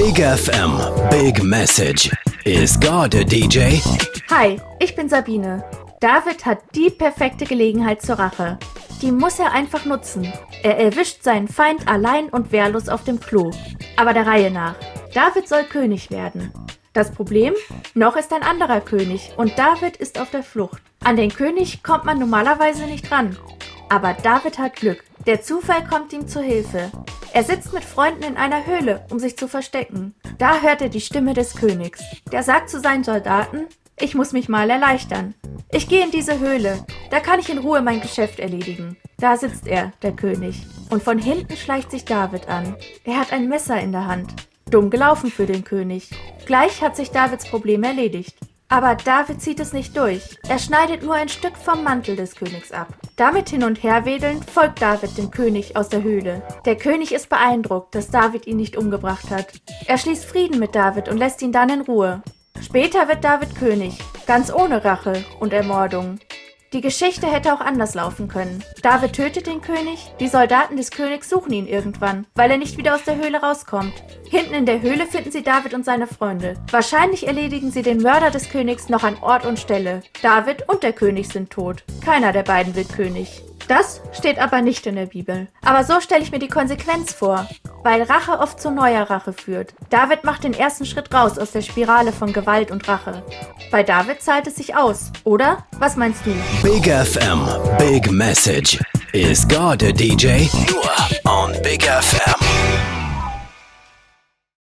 Big FM, Big Message. Is God a DJ? Hi, ich bin Sabine. David hat die perfekte Gelegenheit zur Rache. Die muss er einfach nutzen. Er erwischt seinen Feind allein und wehrlos auf dem Klo. Aber der Reihe nach. David soll König werden. Das Problem? Noch ist ein anderer König und David ist auf der Flucht. An den König kommt man normalerweise nicht ran. Aber David hat Glück. Der Zufall kommt ihm zu Hilfe. Er sitzt mit Freunden in einer Höhle, um sich zu verstecken. Da hört er die Stimme des Königs. Der sagt zu seinen Soldaten: Ich muss mich mal erleichtern. Ich gehe in diese Höhle. Da kann ich in Ruhe mein Geschäft erledigen. Da sitzt er, der König. Und von hinten schleicht sich David an. Er hat ein Messer in der Hand. Dumm gelaufen für den König. Gleich hat sich Davids Problem erledigt. Aber David zieht es nicht durch. Er schneidet nur ein Stück vom Mantel des Königs ab. Damit hin und her wedelnd folgt David dem König aus der Höhle. Der König ist beeindruckt, dass David ihn nicht umgebracht hat. Er schließt Frieden mit David und lässt ihn dann in Ruhe. Später wird David König, ganz ohne Rache und Ermordung. Die Geschichte hätte auch anders laufen können. David tötet den König, die Soldaten des Königs suchen ihn irgendwann, weil er nicht wieder aus der Höhle rauskommt. Hinten in der Höhle finden sie David und seine Freunde. Wahrscheinlich erledigen sie den Mörder des Königs noch an Ort und Stelle. David und der König sind tot. Keiner der beiden wird König. Das steht aber nicht in der Bibel. Aber so stelle ich mir die Konsequenz vor, weil Rache oft zu neuer Rache führt. David macht den ersten Schritt raus aus der Spirale von Gewalt und Rache. Bei David zahlt es sich aus, oder? Was meinst du? Big FM, Big Message. Is God a DJ? Nur on Big FM.